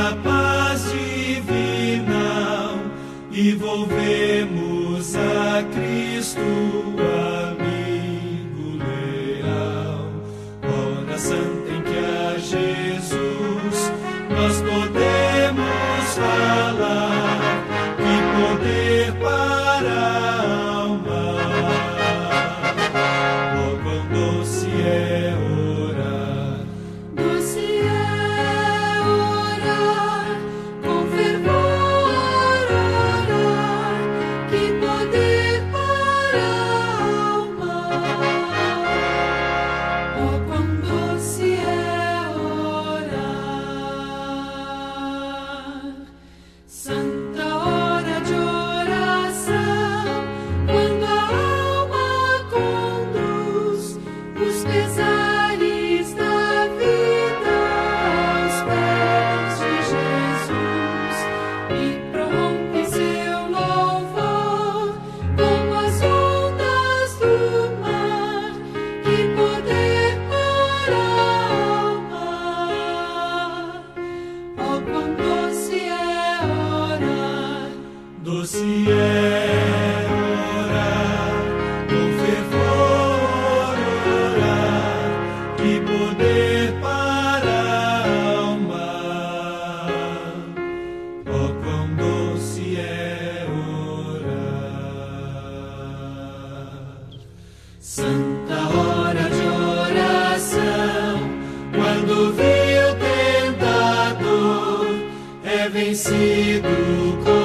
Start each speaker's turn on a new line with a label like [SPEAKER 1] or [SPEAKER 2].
[SPEAKER 1] da paz divina e volvemos a Cristo, amigo leal. Hora santa em que a Jesus nós podemos falar, que poder para a alma. Oh, quão doce é orar,
[SPEAKER 2] doce é orar, com fervor orar, que poder para a alma. Oh, quão doce é orar. Santa hora de oração, quando a alma conduz os pesares da vida aos pés de Jesus e prorrompe seu louvor como as ondas do mar. Que poder para a alma. Oh, quão doce é orar,
[SPEAKER 1] doce é orar, com fervor orar, que poder para a alma. Oh, quão doce é orar. Santa hora de oração, quando viu o tentador é vencido com